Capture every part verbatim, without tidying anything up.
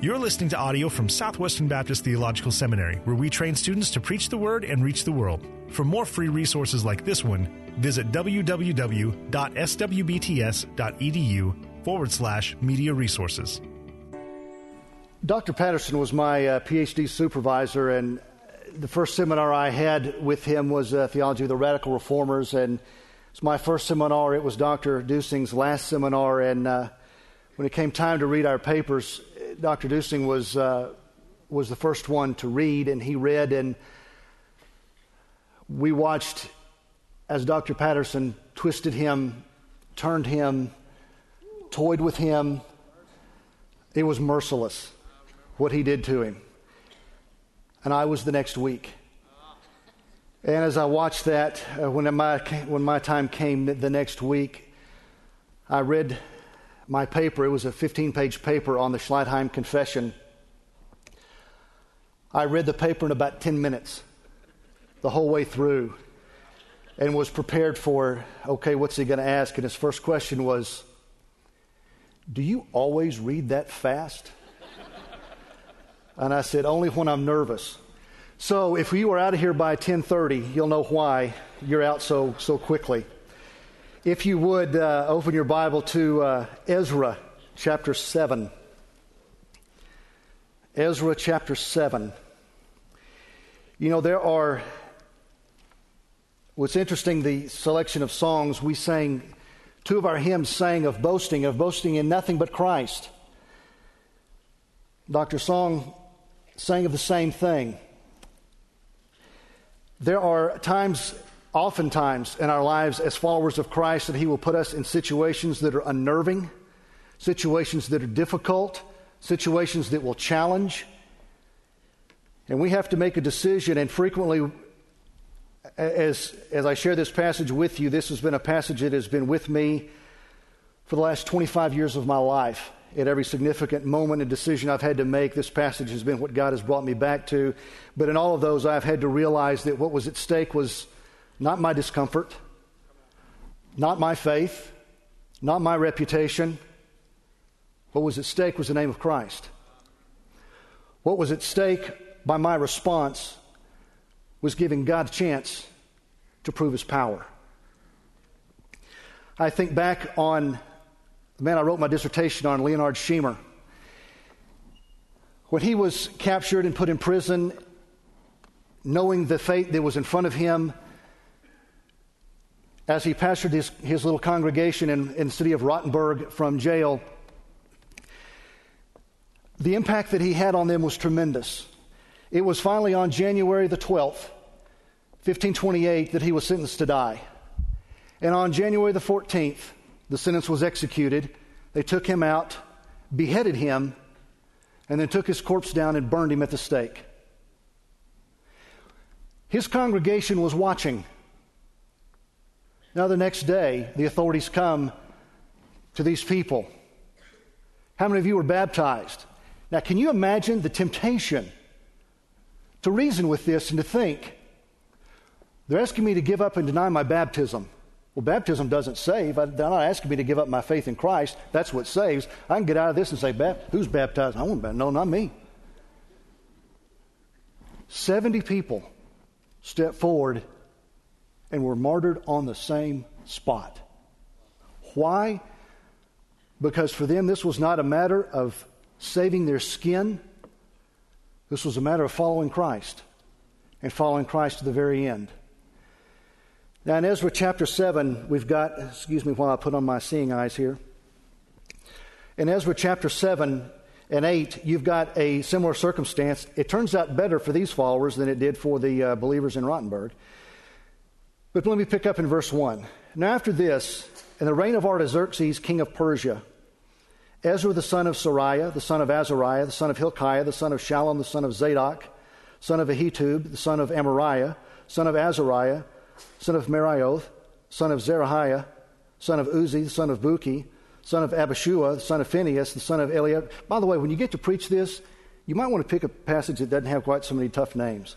You're listening to audio from Southwestern Baptist Theological Seminary, where we train students to preach the Word and reach the world. For more free resources like this one, visit www.swbts.edu forward slash media resources. Doctor Patterson was my uh, P H D supervisor, and the first seminar I had with him was uh, Theology of the Radical Reformers, and it's my first seminar. It was Doctor Dusing's last seminar, and uh, when it came time to read our papers, Doctor Dusing was uh, was the first one to read, and he read, and we watched as Doctor Patterson twisted him, turned him, toyed with him. It was merciless what he did to him. And I was the next week. And as I watched that, uh, when my when my time came the next week, I read my paper. It was a fifteen-page paper on the Schleitheim Confession. I read the paper in about ten minutes, the whole way through, and was prepared for, okay, what's he going to ask? And his first question was, do you always read that fast? And I said, only when I'm nervous. So if you are out of here by ten thirty, you'll know why you're out so so quickly. If you would uh, open your Bible to uh, Ezra chapter seven. Ezra chapter seven. You know, there are, what's interesting, the selection of songs we sang, two of our hymns sang of boasting, of boasting in nothing but Christ. Doctor Song sang of the same thing. There are times, oftentimes in our lives as followers of Christ, that He will put us in situations that are unnerving, situations that are difficult, situations that will challenge. And we have to make a decision, and frequently, as, as I share this passage with you, this has been a passage that has been with me for the last twenty-five years of my life. At every significant moment and decision I've had to make, this passage has been what God has brought me back to. But in all of those, I've had to realize that what was at stake was not my discomfort, not my faith, not my reputation. What was at stake was the name of Christ. What was at stake by my response was giving God a chance to prove His power. I think back on the man I wrote my dissertation on, Leonard Schemer. When he was captured and put in prison, knowing the fate that was in front of him, as he pastored his, his little congregation in, in the city of Rottenburg from jail, the impact that he had on them was tremendous. It was finally on January the twelfth, fifteen twenty-eight, that he was sentenced to die. And on January the fourteenth, the sentence was executed. They took him out, beheaded him, and then took his corpse down and burned him at the stake. His congregation was watching. Now the next day, the authorities come to these people. How many of you were baptized? Now, can you imagine the temptation to reason with this and to think, they're asking me to give up and deny my baptism. Well, baptism doesn't save. They're not asking me to give up my faith in Christ. That's what saves. I can get out of this and say, who's baptized? I won't baptize. No, not me. seventy people stepped forward and were martyred on the same spot. Why? Because for them, this was not a matter of saving their skin. This was a matter of following Christ and following Christ to the very end. Now in Ezra chapter seven, we've got, excuse me while I put on my seeing eyes here. In Ezra chapter seven and eight, you've got a similar circumstance. It turns out better for these followers than it did for the uh, believers in Rottenburg. But let me pick up in verse one. Now after this, in the reign of Artaxerxes, king of Persia, Ezra the son of Sariah, the son of Azariah, the son of Hilkiah, the son of Shallum, the son of Zadok, son of Ahitub, the son of Amariah, son of Azariah, son of Merioth, son of Zerahiah, son of Uzi, the son of Buki, son of Abishua, the son of Phinehas, the son of Eliab. By the way, when you get to preach this, you might want to pick a passage that doesn't have quite so many tough names.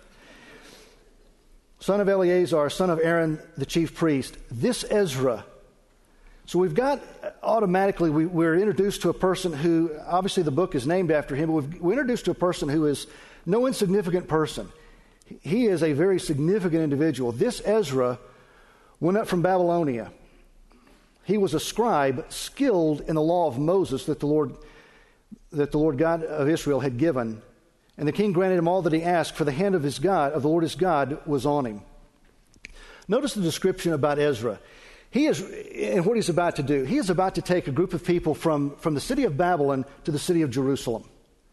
Son of Eleazar, son of Aaron, the chief priest. This Ezra So we've got, automatically, we, we're introduced to a person who, obviously the book is named after him, but we've, we're introduced to a person who is no insignificant person. He is a very significant individual. This Ezra went up from Babylonia. He was a scribe skilled in the law of Moses that the Lord that the Lord God of Israel had given. And the king granted him all that he asked, for the hand of his God, of the Lord his God, was on him. Notice the description about Ezra. He is, and what he's about to do, he is about to take a group of people from, from the city of Babylon to the city of Jerusalem.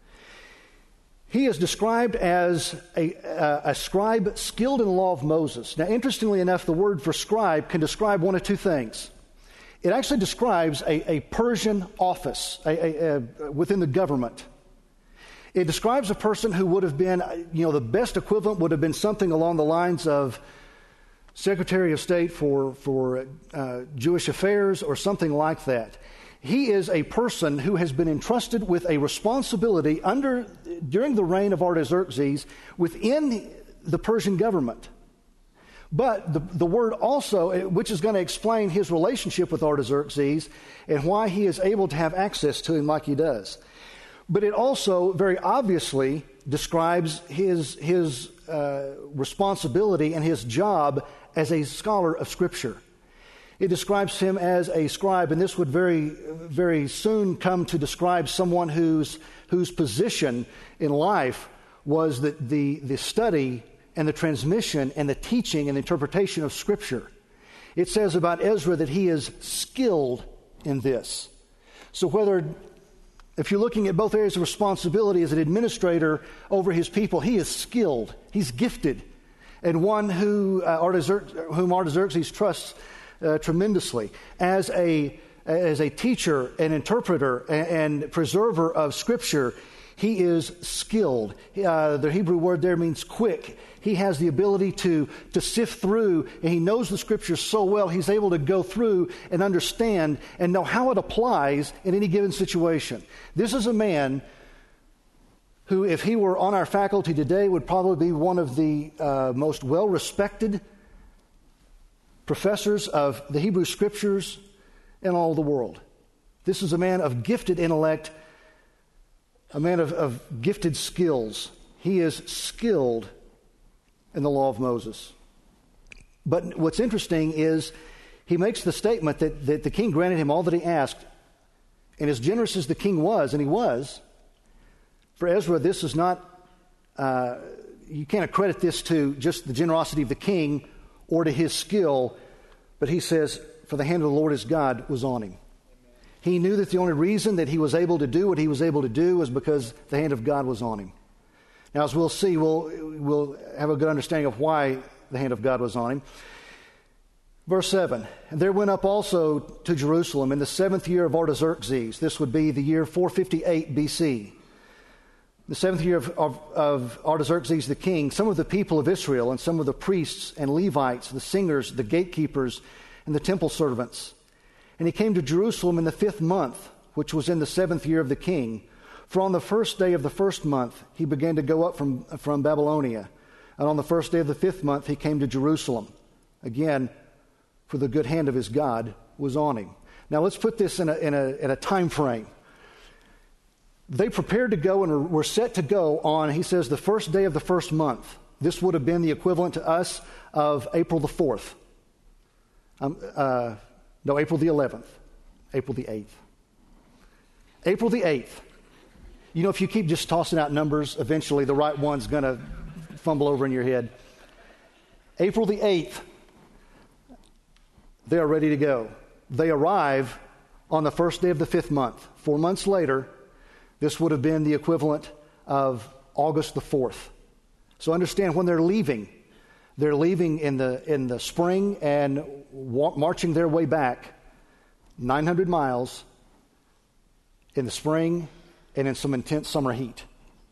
He is described as a, a, a scribe skilled in the law of Moses. Now, interestingly enough, the word for scribe can describe one of two things. It actually describes a, a Persian office a, a, a, within the government. It describes a person who would have been, you know, the best equivalent would have been something along the lines of Secretary of State for, for uh, Jewish Affairs or something like that. He is a person who has been entrusted with a responsibility under during the reign of Artaxerxes within the Persian government. But the, the word also, which is going to explain his relationship with Artaxerxes and why he is able to have access to him like he does. But it also very obviously describes his, his uh, responsibility and his job as a scholar of Scripture. It describes him as a scribe, and this would very, very soon come to describe someone whose, whose position in life was that the, the study and the transmission and the teaching and the interpretation of Scripture. It says about Ezra that he is skilled in this. So whether, if you're looking at both areas of responsibility as an administrator over his people, he is skilled, he's gifted, and one who uh, Artaxerxes, whom Artaxerxes trusts uh, tremendously. As a, as a teacher and interpreter and, and preserver of Scripture, he is skilled. Uh, the Hebrew word there means quick. He has the ability to, to sift through, and he knows the Scriptures so well, he's able to go through and understand and know how it applies in any given situation. This is a man who, if he were on our faculty today, would probably be one of the uh, most well-respected professors of the Hebrew Scriptures in all the world. This is a man of gifted intellect, a man of, of gifted skills. He is skilled in the law of Moses. But what's interesting is he makes the statement that, that the king granted him all that he asked. And as generous as the king was, and he was, for Ezra, this is not, uh, you can't accredit this to just the generosity of the king or to his skill, but he says, for the hand of the Lord his God was on him. He knew that the only reason that he was able to do what he was able to do was because the hand of God was on him. Now, as we'll see, we'll, we'll have a good understanding of why the hand of God was on him. Verse seven, and there went up also to Jerusalem in the seventh year of Artaxerxes. This would be the year four fifty-eight B C. The seventh year of, of, of Artaxerxes the king, some of the people of Israel and some of the priests and Levites, the singers, the gatekeepers, and the temple servants. And he came to Jerusalem in the fifth month, which was in the seventh year of the king. For on the first day of the first month, he began to go up from, from Babylonia. And on the first day of the fifth month, he came to Jerusalem. Again, for the good hand of his God was on him. Now let's put this in a, in a, in a time frame. They prepared to go and were set to go on, he says, the first day of the first month. This would have been the equivalent to us of April the fourth. Um, uh, no, April the eleventh. April the eighth. April the eighth. You know, if you keep just tossing out numbers, eventually the right one's going to fumble over in your head. April the eighth, they are ready to go. They arrive on the first day of the fifth month. Four months later, this would have been the equivalent of August the fourth. So understand, when they're leaving, they're leaving in the in the spring and wa- marching their way back nine hundred miles in the spring and in some intense summer heat.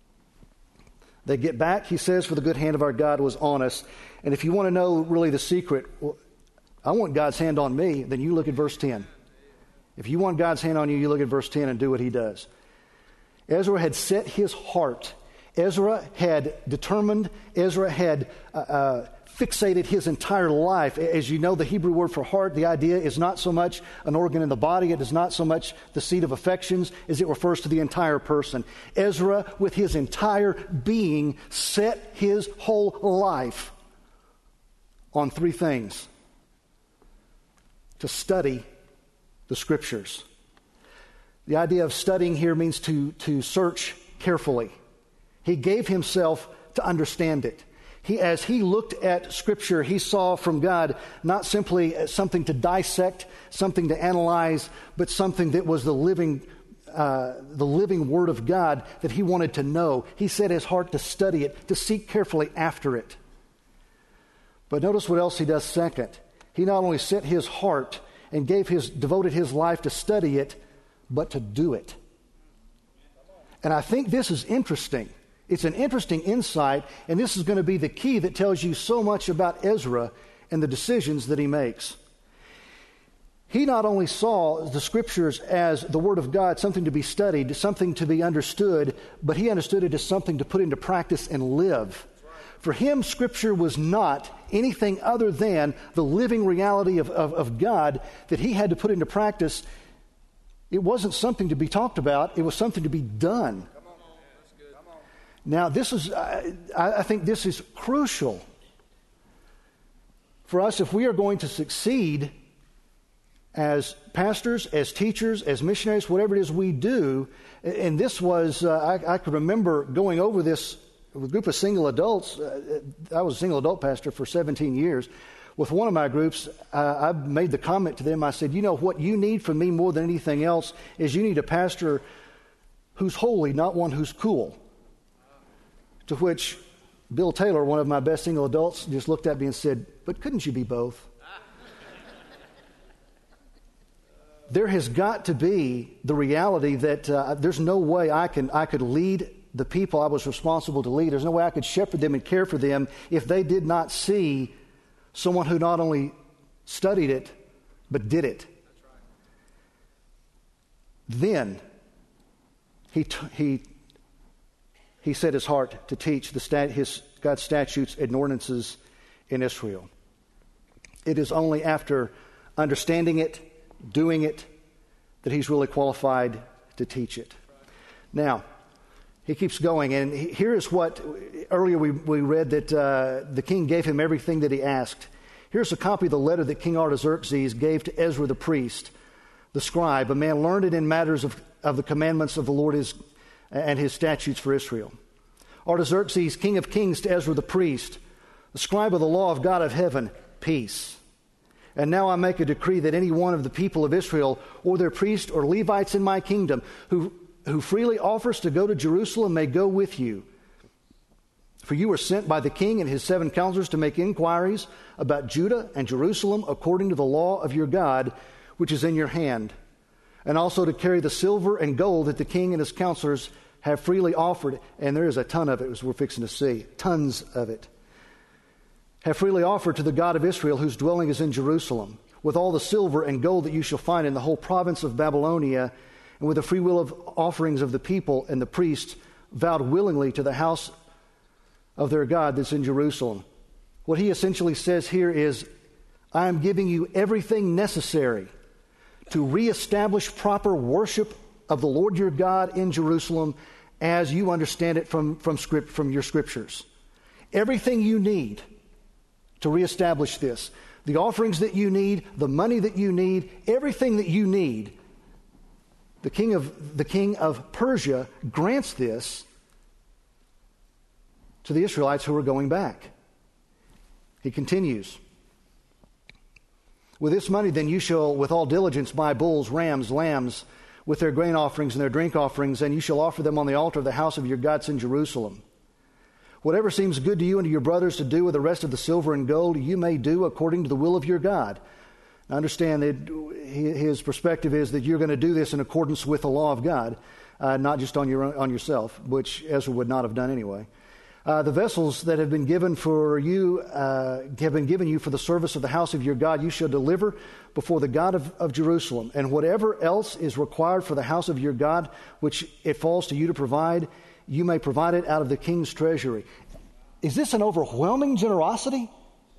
They get back, he says, for the good hand of our God was on us. And if you want to know really the secret, well, I want God's hand on me, then you look at verse ten. If you want God's hand on you, you look at verse ten and do what he does. Ezra had set his heart. Ezra had determined, Ezra had uh, uh, fixated his entire life. As you know, the Hebrew word for heart, the idea is not so much an organ in the body. It is not so much the seat of affections as it refers to the entire person. Ezra, with his entire being, set his whole life on three things: to study the Scriptures. The idea of studying here means to, to search carefully. He gave himself to understand it. He, as he looked at Scripture, he saw from God not simply something to dissect, something to analyze, but something that was the living, uh, the living Word of God that he wanted to know. He set his heart to study it, to seek carefully after it. But notice what else he does second. He not only set his heart and gave his, devoted his life to study it, but to do it. And I think this is interesting. It's an interesting insight, and this is going to be the key that tells you so much about Ezra and the decisions that he makes. He not only saw the Scriptures as the Word of God, something to be studied, something to be understood, but he understood it as something to put into practice and live. For him, Scripture was not anything other than the living reality of, of, of God that he had to put into practice. It wasn't something to be talked about. It was something to be done. Now, this is, I, I think this is crucial for us if we are going to succeed as pastors, as teachers, as missionaries, whatever it is we do. And this was, uh, I, I could remember going over this with a group of single adults. Uh, I was a single adult pastor for seventeen years. With one of my groups, uh, I made the comment to them. I said, you know, what you need from me more than anything else is you need a pastor who's holy, not one who's cool. To which Bill Taylor, one of my best single adults, just looked at me and said, but couldn't you be both? There has got to be the reality that uh, there's no way I can I could lead the people I was responsible to lead. There's no way I could shepherd them and care for them if they did not see someone who not only studied it, but did it. Then he t- he he set his heart to teach the stat- his God's statutes and ordinances in Israel. It is only after understanding it, doing it, that he's really qualified to teach it. Now, he keeps going, and here is what, earlier we, we read that uh, the king gave him everything that he asked. Here's a copy of the letter that King Artaxerxes gave to Ezra the priest, the scribe, a man learned in matters of, of the commandments of the Lord his, and his statutes for Israel. Artaxerxes, king of kings, to Ezra the priest, the scribe of the law of God of heaven, peace. And now I make a decree that any one of the people of Israel, or their priests or Levites in my kingdom, who, who freely offers to go to Jerusalem may go with you. For you are sent by the king and his seven counselors to make inquiries about Judah and Jerusalem according to the law of your God, which is in your hand, and also to carry the silver and gold that the king and his counselors have freely offered. And there is a ton of it, as we're fixing to see, tons of it. Have freely offered to the God of Israel, whose dwelling is in Jerusalem, with all the silver and gold that you shall find in the whole province of Babylonia, and with the free will of offerings of the people and the priests vowed willingly to the house of their God that's in Jerusalem. What he essentially says here is, I am giving you everything necessary to reestablish proper worship of the Lord your God in Jerusalem as you understand it from, from, script, from your scriptures. Everything you need to reestablish this. The offerings that you need, the money that you need, everything that you need. The king of, the king of Persia grants this to the Israelites who are going back. He continues, with this money then you shall with all diligence buy bulls, rams, lambs, with their grain offerings and their drink offerings, and you shall offer them on the altar of the house of your gods in Jerusalem. Whatever seems good to you and to your brothers to do with the rest of the silver and gold, you may do according to the will of your God. Now understand that his perspective is that you're going to do this in accordance with the law of God, uh, not just on your own, on yourself, which Ezra would not have done anyway. Uh, the vessels that have been given for you uh, have been given you for the service of the house of your God. You shall deliver before the God of, of Jerusalem, and whatever else is required for the house of your God, which it falls to you to provide, you may provide it out of the king's treasury. Is this an overwhelming generosity?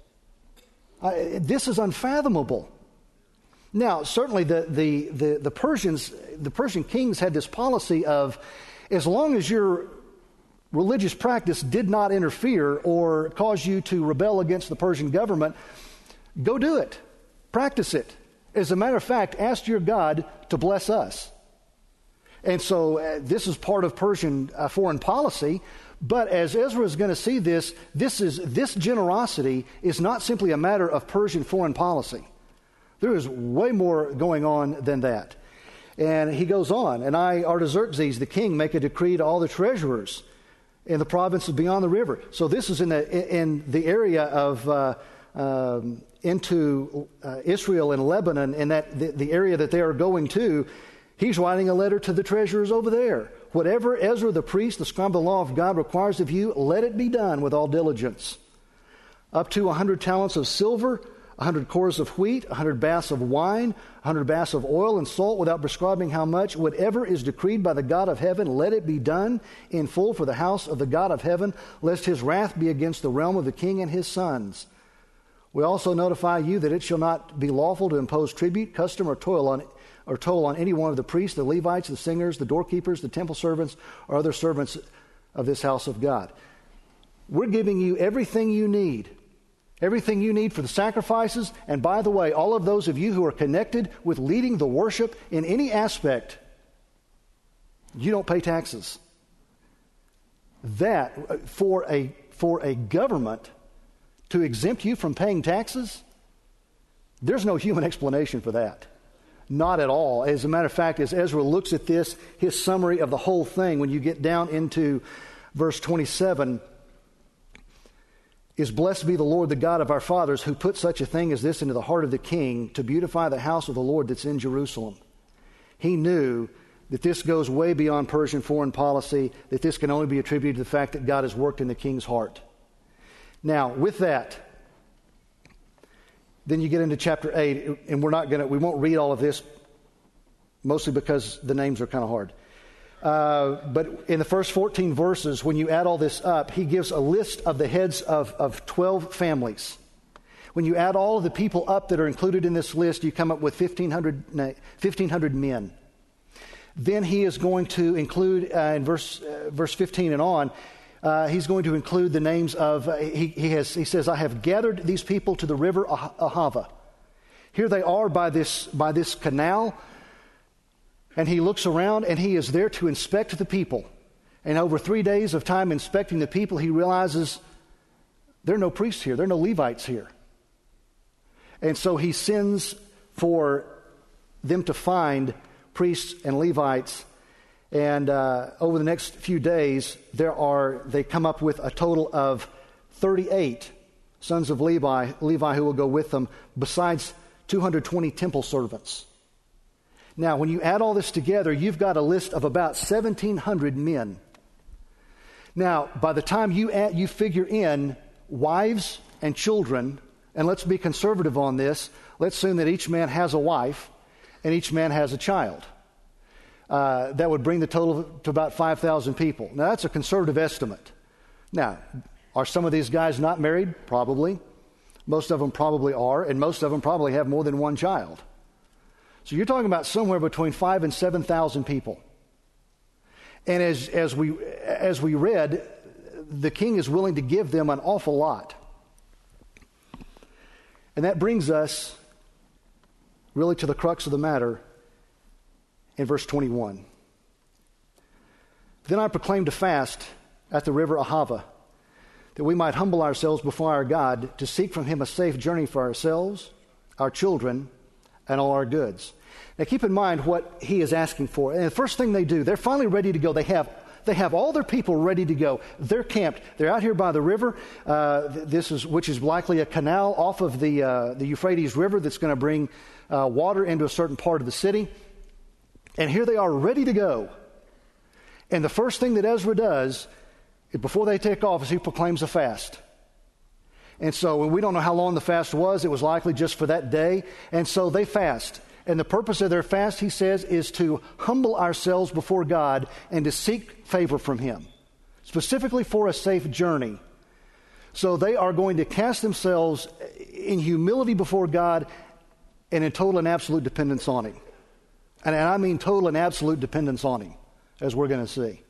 I, this is unfathomable. Now, certainly the, the, the, the Persians, the Persian kings had this policy of, as long as your religious practice did not interfere or cause you to rebel against the Persian government, go do it. Practice it. As a matter of fact, ask your God to bless us. And so uh, this is part of Persian uh, foreign policy. But as Ezra is going to see this, this is this generosity is not simply a matter of Persian foreign policy. There is way more going on than that. And he goes on, and I, Artaxerxes, the king, make a decree to all the treasurers in the provinces beyond the river. So this is in the, in the area of uh, um, into uh, Israel and Lebanon, and that the, the area that they are going to. He's writing a letter to the treasurers over there. Whatever Ezra the priest, the scribe of the law of God, requires of you, let it be done with all diligence. Up to a hundred talents of silver, a hundred cores of wheat, a hundred baths of wine, a hundred baths of oil and salt, without prescribing how much. Whatever is decreed by the God of heaven, let it be done in full for the house of the God of heaven, lest his wrath be against the realm of the king and his sons. We also notify you that it shall not be lawful to impose tribute, custom, or toil on or toll on any one of the priests, the Levites, the singers, the doorkeepers, the temple servants, or other servants of this house of God. We're giving you everything you need. Everything you need for the sacrifices. And by the way, all of those of you who are connected with leading the worship in any aspect, you don't pay taxes. That, for a, for a government to exempt you from paying taxes, there's no human explanation for that. Not at all. As a matter of fact, as Ezra looks at this, his summary of the whole thing, when you get down into verse twenty-seven, is blessed be the Lord, the God of our fathers, who put such a thing as this into the heart of the king to beautify the house of the Lord that's in Jerusalem. He knew that this goes way beyond Persian foreign policy, that this can only be attributed to the fact that God has worked in the king's heart. Now, with that, then you get into chapter eight, and we're not going to, we won't read all of this, mostly because the names are kind of hard. Uh, but in the first fourteen verses, when you add all this up, he gives a list of the heads of, of twelve families. When you add all of the people up that are included in this list, you come up with fifteen hundred, fifteen hundred men. Then he is going to include, uh, in verse, uh, verse fifteen and on, Uh, he's going to include the names of, uh, he, he, has, he says, I have gathered these people to the river ah- Ahava. Here they are by this, by this canal, and he looks around and he is there to inspect the people. And over three days of time inspecting the people, he realizes there are no priests here, there are no Levites here. And so he sends for them to find priests and Levites. And uh, over the next few days, there are they come up with a total of thirty-eight sons of Levi, Levi who will go with them, besides two hundred twenty temple servants. Now, when you add all this together, you've got a list of about seventeen hundred men. Now, by the time you add, you figure in wives and children, and let's be conservative on this, let's assume that each man has a wife and each man has a child. Uh, that would bring the total to about five thousand people. Now, that's a conservative estimate. Now, are some of these guys not married? Probably. Most of them probably are, and most of them probably have more than one child. So you're talking about somewhere between five and seven thousand people. And as as we as we read, the king is willing to give them an awful lot. And that brings us really to the crux of the matter. In verse twenty-one, then I proclaimed a fast at the river Ahava, that we might humble ourselves before our God to seek from him a safe journey for ourselves, our children, and all our goods. Now keep in mind what he is asking for. And the first thing they do, they're finally ready to go. They have they have all their people ready to go. They're camped. They're out here by the river. Uh, this is which is likely a canal off of the uh, the Euphrates River that's going to bring uh, water into a certain part of the city. And here they are ready to go. And the first thing that Ezra does, before they take off, is he proclaims a fast. And so we don't know how long the fast was. It was likely just for that day. And so they fast. And the purpose of their fast, he says, is to humble ourselves before God and to seek favor from him, specifically for a safe journey. So they are going to cast themselves in humility before God and in total and absolute dependence on Him. And, and I mean total and absolute dependence on Him, as we're going to see.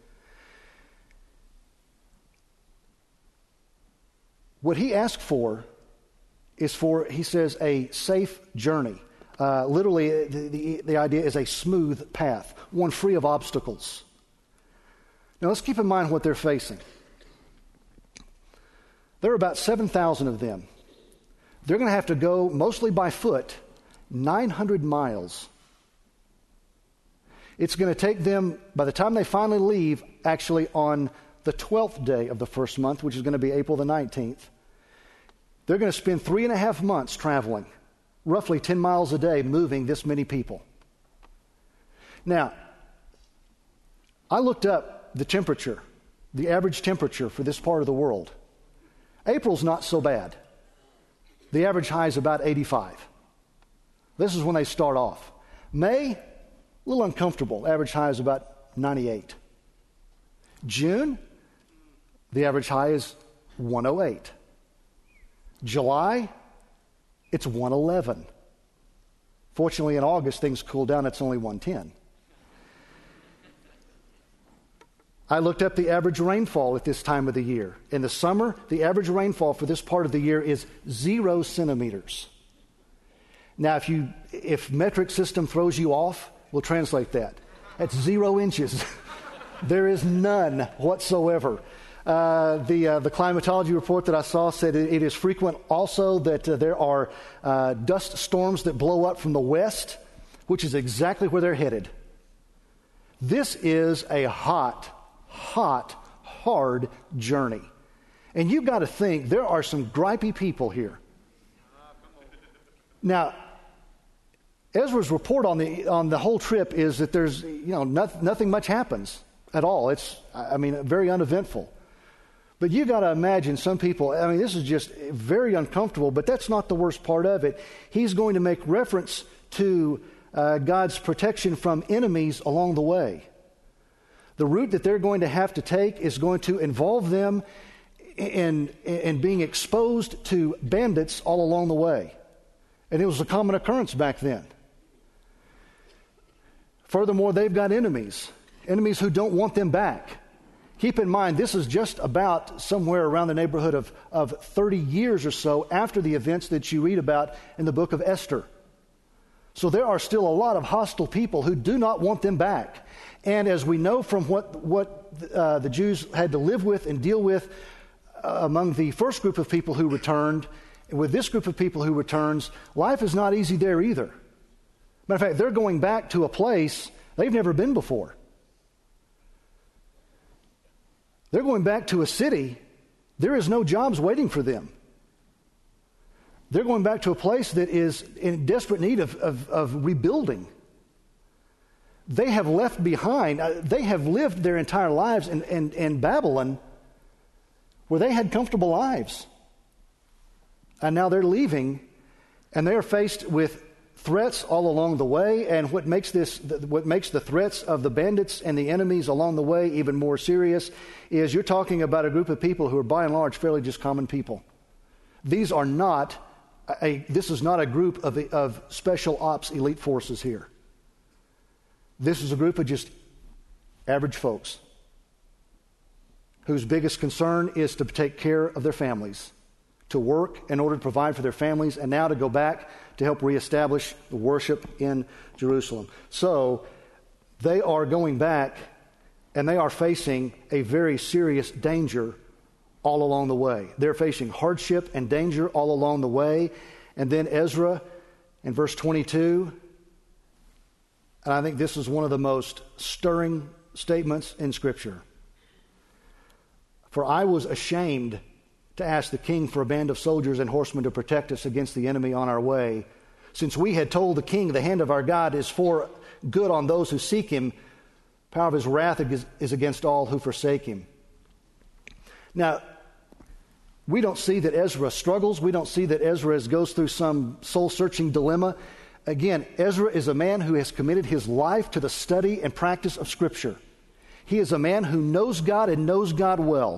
What He asked for is for, He says, a safe journey. Uh, literally, the, the, the idea is a smooth path, one free of obstacles. Now, let's keep in mind what they're facing. There are about seven thousand of them. They're going to have to go, mostly by foot, nine hundred miles. It's going to take them, by the time they finally leave, actually on the twelfth day of the first month, which is going to be April the nineteenth, they're going to spend three and a half months traveling, roughly ten miles a day, moving this many people. Now, I looked up the temperature, the average temperature for this part of the world. April's not so bad. The average high is about eighty-five. This is when they start off. May, a little uncomfortable. Average high is about ninety-eight. June, the average high is one oh eight. July, it's one eleven. Fortunately, in August, things cool down. It's only one ten. I looked up the average rainfall at this time of the year. In the summer, the average rainfall for this part of the year is zero centimeters. Now, if you if metric system throws you off, we'll translate that. That's zero inches. There is none whatsoever. Uh, the uh, the climatology report that I saw said it, it is frequent also that uh, there are uh, dust storms that blow up from the west, which is exactly where they're headed. This is a hot, hot, hard journey. And you've got to think, there are some gripey people here. Now, Ezra's report on the on the whole trip is that there's, you know, not, nothing much happens at all. It's, I mean, very uneventful. But you got to imagine some people, I mean, this is just very uncomfortable, but that's not the worst part of it. He's going to make reference to uh, God's protection from enemies along the way. The route that they're going to have to take is going to involve them in, in being exposed to bandits all along the way. And it was a common occurrence back then. Furthermore, they've got enemies, enemies who don't want them back. Keep in mind, this is just about somewhere around the neighborhood of, of thirty years or so after the events that you read about in the book of Esther. So there are still a lot of hostile people who do not want them back. And as we know from what, what uh, the Jews had to live with and deal with uh, among the first group of people who returned, with this group of people who returns, life is not easy there either. Matter of fact, they're going back to a place they've never been before. They're going back to a city. There is no jobs waiting for them. They're going back to a place that is in desperate need of, of, of rebuilding. They have left behind, uh, they have lived their entire lives in, in, in Babylon where they had comfortable lives. And now they're leaving, and they're faced with threats all along the way. And what makes this, what makes the threats of the bandits and the enemies along the way even more serious is you're talking about a group of people who are by and large fairly just common people. These are not a, this is not a group of, of special ops elite forces here. This is a group of just average folks whose biggest concern is to take care of their families, to work in order to provide for their families, and now to go back to help reestablish the worship in Jerusalem. So they are going back, and they are facing a very serious danger all along the way. They're facing hardship and danger all along the way. And then Ezra, in verse twenty-two, and I think this is one of the most stirring statements in Scripture. For I was ashamed to ask the king for a band of soldiers and horsemen to protect us against the enemy on our way, since we had told the king, the hand of our God is for good on those who seek him, power of his wrath is against all who forsake him. Now, we don't see that Ezra struggles. We don't see that Ezra goes through some soul-searching dilemma. Again, Ezra is a man who has committed his life to the study and practice of Scripture. He is a man who knows God and knows God well.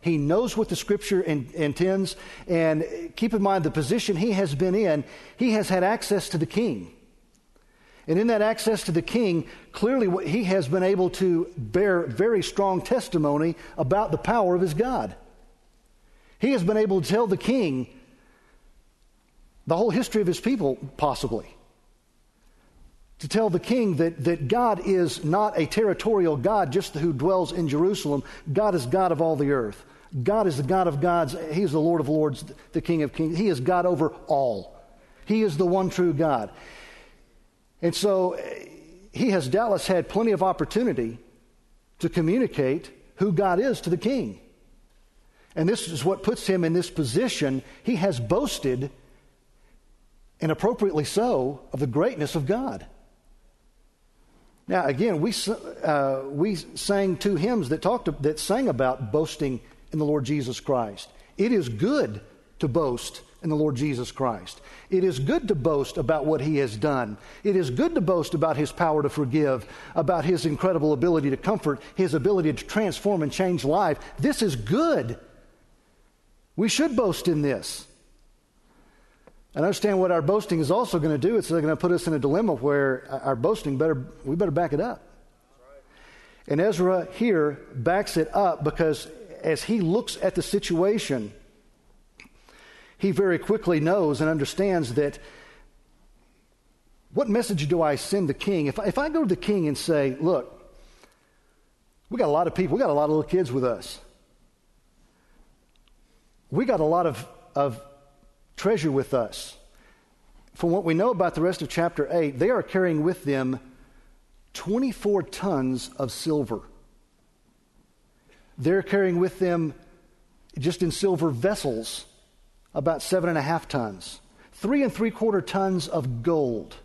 He knows what the Scripture in, intends, and keep in mind the position he has been in, he has had access to the king. And in that access to the king, clearly he has been able to bear very strong testimony about the power of his God. He has been able to tell the king the whole history of his people, possibly. To tell the king that, that God is not a territorial God just who dwells in Jerusalem. God is God of all the earth. God is the God of gods. He is the Lord of lords, the King of kings. He is God over all. He is the one true God. And so he has doubtless had plenty of opportunity to communicate who God is to the king. And this is what puts him in this position. He has boasted, and appropriately so, of the greatness of God. Now, again, we uh, we sang two hymns that talked to, that sang about boasting in the Lord Jesus Christ. It is good to boast in the Lord Jesus Christ. It is good to boast about what he has done. It is good to boast about his power to forgive, about his incredible ability to comfort, his ability to transform and change life. This is good. We should boast in this. And understand what our boasting is also going to do. It's going to put us in a dilemma where our boasting, better we better back it up. And Ezra here backs it up because as he looks at the situation, he very quickly knows and understands that what message do I send the king? If I, if I go to the king and say, look, we got a lot of people, we got a lot of little kids with us. We got a lot of, of treasure with us. From what we know about the rest of chapter eight, they are carrying with them twenty-four tons of silver. They're carrying with them, just in silver vessels, about seven and a half tons. Three and three quarter tons of gold,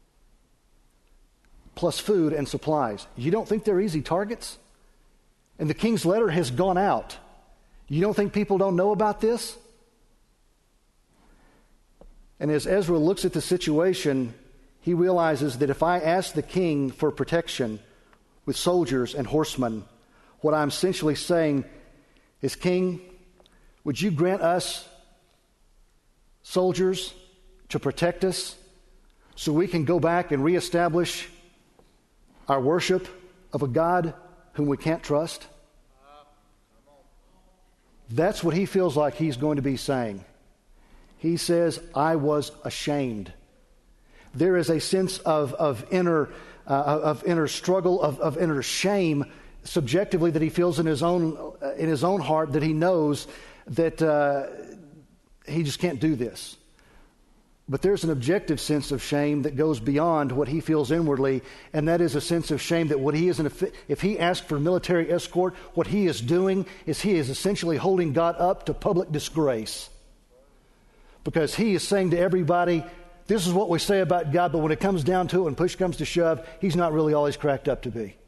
plus food and supplies. You don't think they're easy targets? And the king's letter has gone out. You don't think people don't know about this? And as Ezra looks at the situation, he realizes that if I ask the king for protection with soldiers and horsemen, what I'm essentially saying is, King, would you grant us soldiers to protect us so we can go back and reestablish our worship of a God whom we can't trust? That's what he feels like he's going to be saying. He says, I was ashamed. There is a sense of, of inner uh, of inner struggle, of, of inner shame, subjectively, that he feels in his own uh, in his own heart, that he knows that uh, he just can't do this. But there's an objective sense of shame that goes beyond what he feels inwardly, and that is a sense of shame that what he is, in, if he asks for military escort, what he is doing is he is essentially holding God up to public disgrace. Because he is saying to everybody, this is what we say about God, but when it comes down to it, when push comes to shove, he's not really all he's cracked up to be.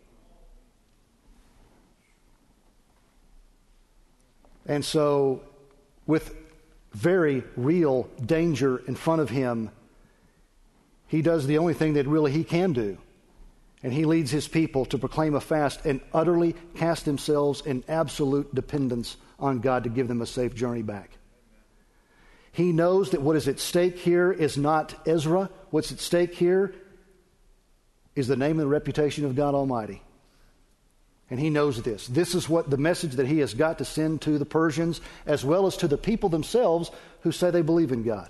And so, with very real danger in front of him, he does the only thing that really he can do. And he leads his people to proclaim a fast and utterly cast themselves in absolute dependence on God to give them a safe journey back. He knows that what is at stake here is not Ezra. What's at stake here is the name and the reputation of God Almighty. And he knows this. This is what the message that he has got to send to the Persians, as well as to the people themselves who say they believe in God.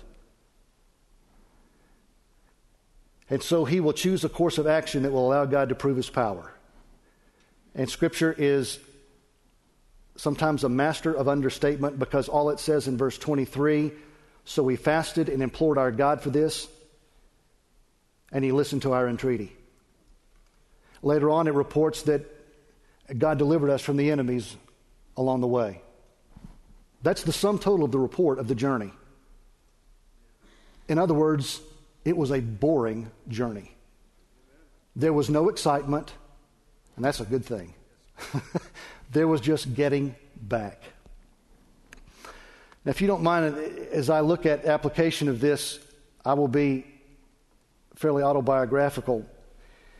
And so he will choose a course of action that will allow God to prove his power. And Scripture is sometimes a master of understatement, because all it says in verse twenty-three, so we fasted and implored our God for this, and he listened to our entreaty. Later on, it reports that God delivered us from the enemies along the way. That's the sum total of the report of the journey. In other words, it was a boring journey. There was no excitement, and that's a good thing. There was just getting back. Now, if you don't mind, as I look at application of this, I will be fairly autobiographical.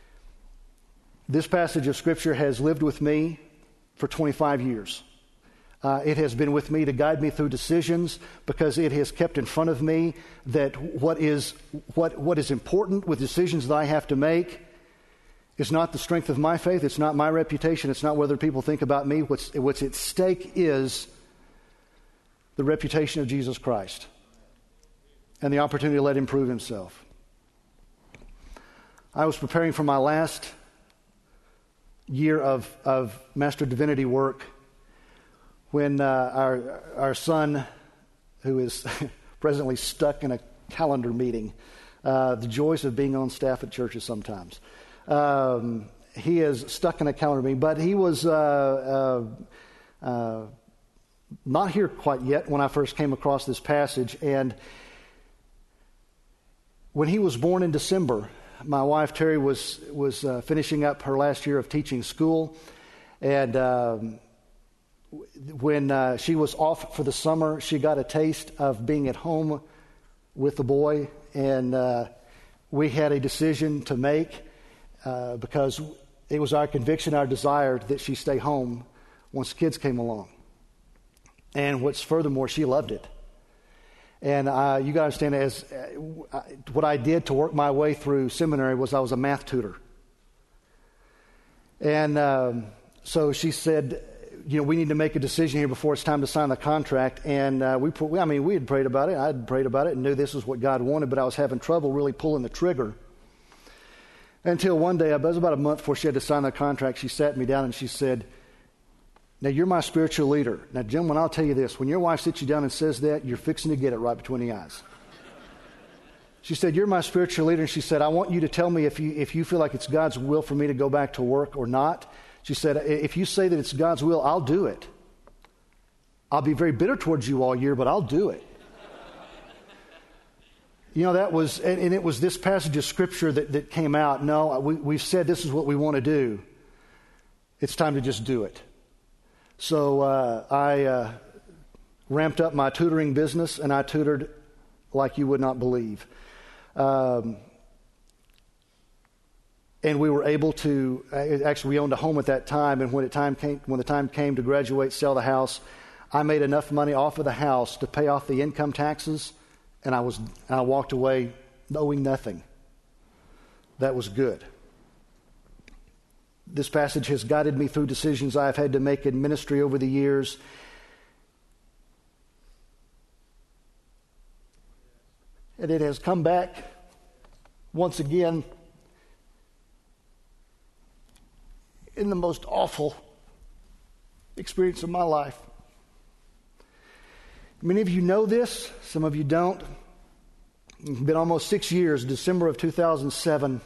This passage of Scripture has lived with me for twenty-five years. Uh, it has been with me to guide me through decisions, because it has kept in front of me that what is what what is important with decisions that I have to make is not the strength of my faith. It's not my reputation. It's not whether people think about me. What's, what's at stake is the reputation of Jesus Christ and the opportunity to let him prove himself. I was preparing for my last year of, of Master of Divinity work when uh, our, our son, who is presently stuck in a calendar meeting, uh, the joys of being on staff at churches sometimes. Um, he is stuck in a calendar meeting, but he was uh, uh, uh, not here quite yet when I first came across this passage. And when he was born in December, my wife Terry was was uh, finishing up her last year of teaching school, and um, when uh, she was off for the summer, she got a taste of being at home with the boy, and uh, we had a decision to make. Uh, because it was our conviction, our desire that she stay home once kids came along. And what's furthermore, she loved it. And uh, you got to understand, as uh, what I did to work my way through seminary was I was a math tutor. And um, so she said, you know, we need to make a decision here before it's time to sign the contract. And uh, we, put, I mean, we had prayed about it. I had prayed about it and knew this was what God wanted, but I was having trouble really pulling the trigger. Until one day, it was about a month before she had to sign the contract, she sat me down and she said, now you're my spiritual leader. Now, gentlemen, I'll tell you this. When your wife sits you down and says that, you're fixing to get it right between the eyes. She said, you're my spiritual leader. And she said, I want you to tell me if you if you feel like it's God's will for me to go back to work or not. She said, if you say that it's God's will, I'll do it. I'll be very bitter towards you all year, but I'll do it. You know, that was, and, and it was this passage of Scripture that, that came out. No, we, we've said this is what we want to do. It's time to just do it. So uh, I uh, ramped up my tutoring business, and I tutored like you would not believe. Um, and we were able to, actually we owned a home at that time, and when, it time came, when the time came to graduate, sell the house, I made enough money off of the house to pay off the income taxes. And I was, I walked away owing nothing. That was good. This passage has guided me through decisions I've had to make in ministry over the years. And it has come back once again in the most awful experience of my life. Many of you know this, some of you don't. It's been almost six years, December of two thousand seven.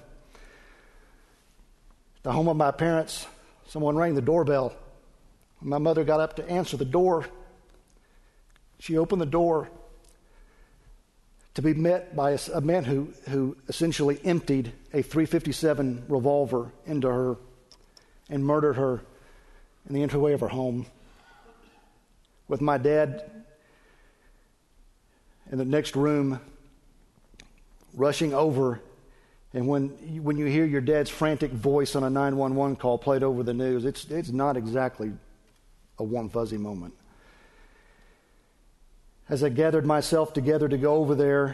At the home of my parents, someone rang the doorbell. My mother got up to answer the door. She opened the door to be met by a, a man who, who essentially emptied a three fifty-seven revolver into her and murdered her in the entryway of her home. With my dad in the next room, rushing over, and when when you hear your dad's frantic voice on a nine one one call played over the news, it's it's not exactly a warm, fuzzy moment. As I gathered myself together to go over there,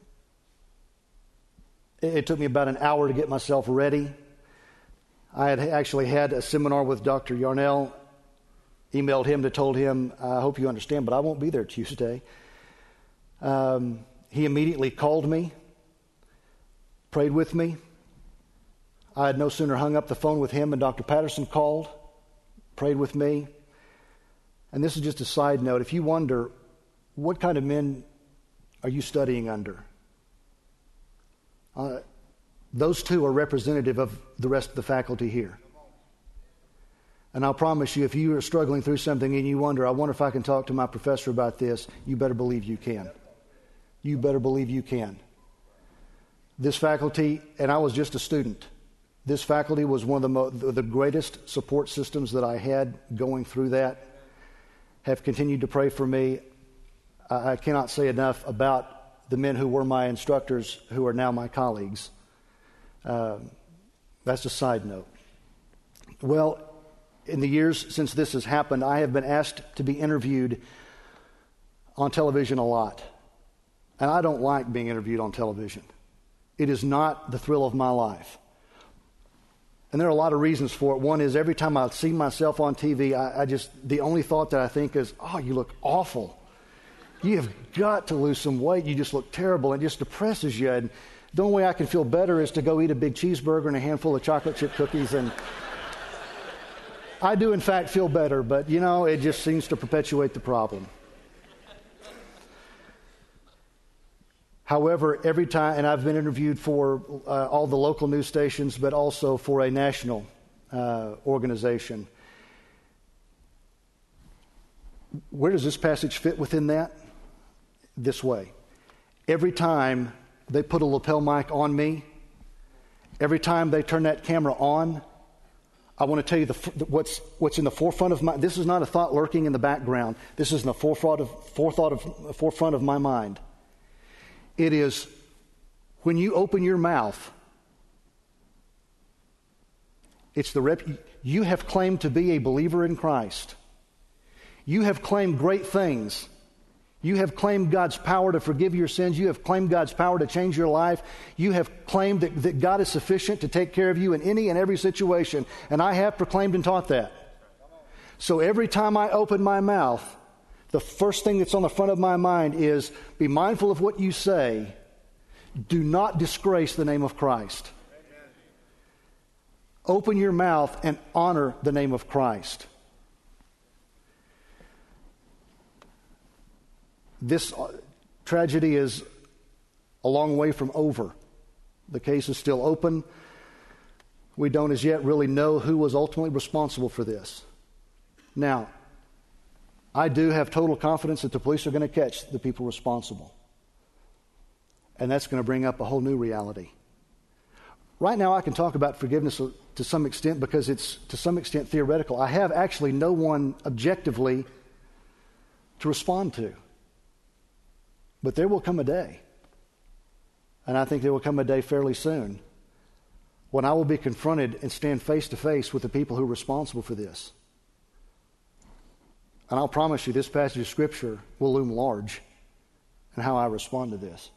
it, it took me about an hour to get myself ready. I had actually had a seminar with Doctor Yarnell, emailed him to told him, I hope you understand, but I won't be there Tuesday. Um, he immediately called me, prayed with me. I had no sooner hung up the phone with him and Doctor Patterson called, prayed with me. And this is just a side note. If you wonder, what kind of men are you studying under? Uh, those two are representative of the rest of the faculty here. And I'll promise you, if you are struggling through something and you wonder, I wonder if I can talk to my professor about this, you better believe you can. You better believe you can. This faculty, and I was just a student, this faculty was one of the, mo- the greatest support systems that I had going through that, have continued to pray for me. I, I cannot say enough about the men who were my instructors who are now my colleagues. Um, that's a side note. Well, in the years since this has happened, I have been asked to be interviewed on television a lot. And I don't like being interviewed on television. It is not the thrill of my life. And there are a lot of reasons for it. One is every time I see myself on T V, I, I just, the only thought that I think is, oh, you look awful. You have got to lose some weight. You just look terrible. It just depresses you. And the only way I can feel better is to go eat a big cheeseburger and a handful of chocolate chip cookies. And I do, in fact, feel better. But, you know, it just seems to perpetuate the problem. However, every time, and I've been interviewed for uh, all the local news stations, but also for a national uh, organization. Where does this passage fit within that? This way. Every time they put a lapel mic on me, every time they turn that camera on, I want to tell you the, what's what's in the forefront of my. This is not a thought lurking in the background. This is in the forefront of forethought of forefront of my mind. It is when you open your mouth, it's the rep, you have claimed to be a believer in Christ. You have claimed great things. You have claimed God's power to forgive your sins. You have claimed God's power to change your life. You have claimed that, that God is sufficient to take care of you in any and every situation. And I have proclaimed and taught that. So every time I open my mouth, the first thing that's on the front of my mind is be mindful of what you say. Do not disgrace the name of Christ. Amen. Open your mouth and honor the name of Christ. This tragedy is a long way from over. The case is still open. We don't as yet really know who was ultimately responsible for this. Now, I do have total confidence that the police are going to catch the people responsible. And that's going to bring up a whole new reality. Right now, I can talk about forgiveness to some extent because it's to some extent theoretical. I have actually no one objectively to respond to. But there will come a day, and I think there will come a day fairly soon, when I will be confronted and stand face to face with the people who are responsible for this. And I'll promise you this passage of Scripture will loom large in how I respond to this.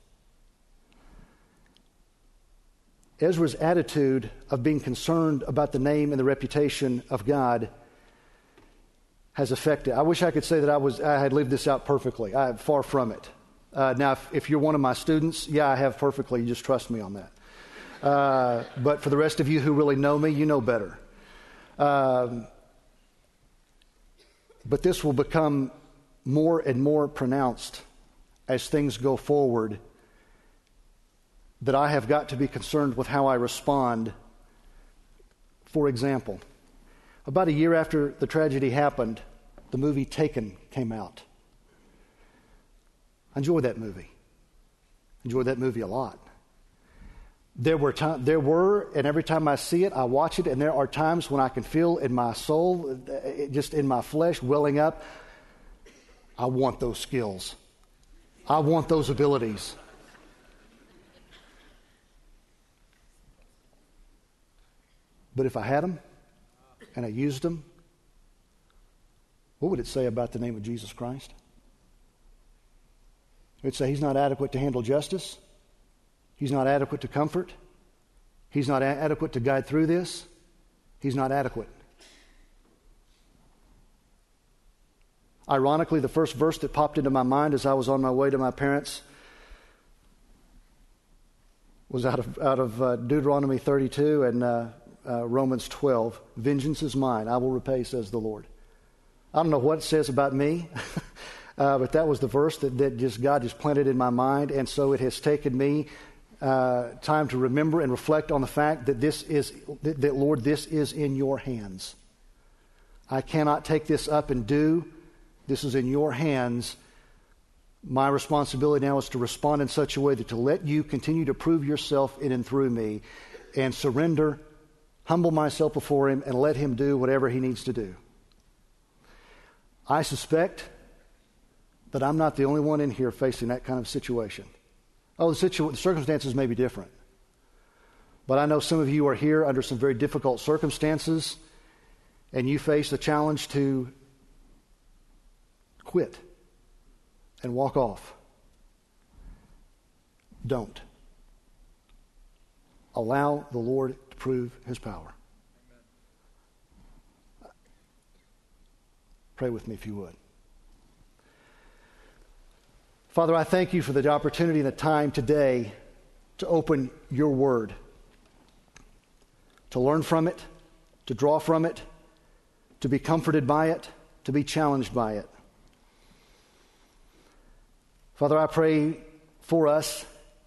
Ezra's attitude of being concerned about the name and the reputation of God has affected. I wish I could say that I was I had lived this out perfectly. I am far from it. Uh, now, if, if you're one of my students, yeah, I have perfectly. You just trust me on that. Uh, but for the rest of you who really know me, you know better. Um, but this will become more and more pronounced as things go forward, that I have got to be concerned with how I respond. For example, about a year after the tragedy happened, the movie Taken came out. I enjoyed that movie. Enjoyed that movie a lot. There were time, there were, and every time I see it, I watch it, and there are times when I can feel in my soul, just in my flesh, welling up, I want those skills. I want those abilities. But if I had them, and I used them, what would it say about the name of Jesus Christ? It would say he's not adequate to handle justice. He's not adequate to comfort. He's not a- adequate to guide through this. He's not adequate. Ironically, the first verse that popped into my mind as I was on my way to my parents was out of out of uh, Deuteronomy thirty-two and uh, uh, Romans twelve. Vengeance is mine, I will repay, says the Lord. I don't know what it says about me. Uh, but that was the verse that, that just God just planted in my mind, and so it has taken me uh, time to remember and reflect on the fact that this is, that, that Lord, this is in your hands. I cannot take this up and do. This is in your hands. My responsibility now is to respond in such a way that to let you continue to prove yourself in and through me, and surrender, humble myself before Him, and let Him do whatever He needs to do. I suspect that I'm not the only one in here facing that kind of situation. Oh, the, situ- the circumstances may be different. But I know some of you are here under some very difficult circumstances, and you face the challenge to quit and walk off, don't. Allow the Lord to prove His power. Amen. Pray with me if you would. Father, I thank you for the opportunity and the time today to open your word, to learn from it, to draw from it, to be comforted by it, to be challenged by it. Father, I pray for us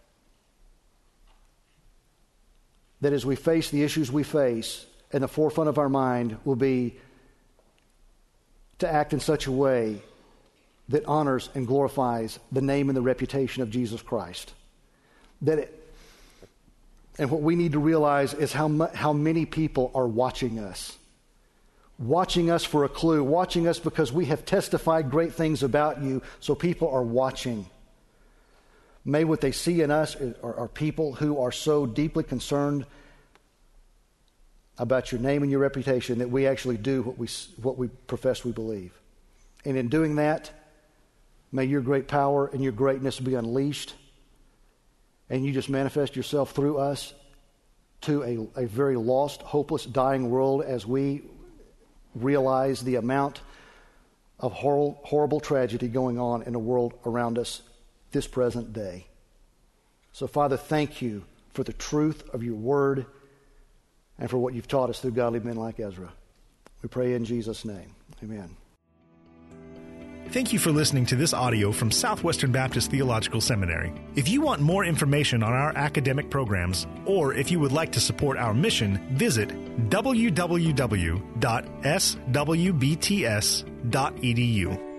that as we face the issues we face, in the forefront of our mind will be to act in such a way that honors and glorifies the name and the reputation of Jesus Christ. That it, and what we need to realize is how mu- how many people are watching us. Watching us for a clue. Watching us because we have testified great things about you, so people are watching. May what they see in us are, are people who are so deeply concerned about your name and your reputation that we actually do what we what we profess we believe. And in doing that, may your great power and your greatness be unleashed, and you just manifest yourself through us to a, a very lost, hopeless, dying world as we realize the amount of horrible, horrible tragedy going on in the world around us this present day. So, Father, thank you for the truth of your word and for what you've taught us through godly men like Ezra. We pray in Jesus' name. Amen. Thank you for listening to this audio from Southwestern Baptist Theological Seminary. If you want more information on our academic programs, or if you would like to support our mission, visit w w w dot s w b t s dot e d u.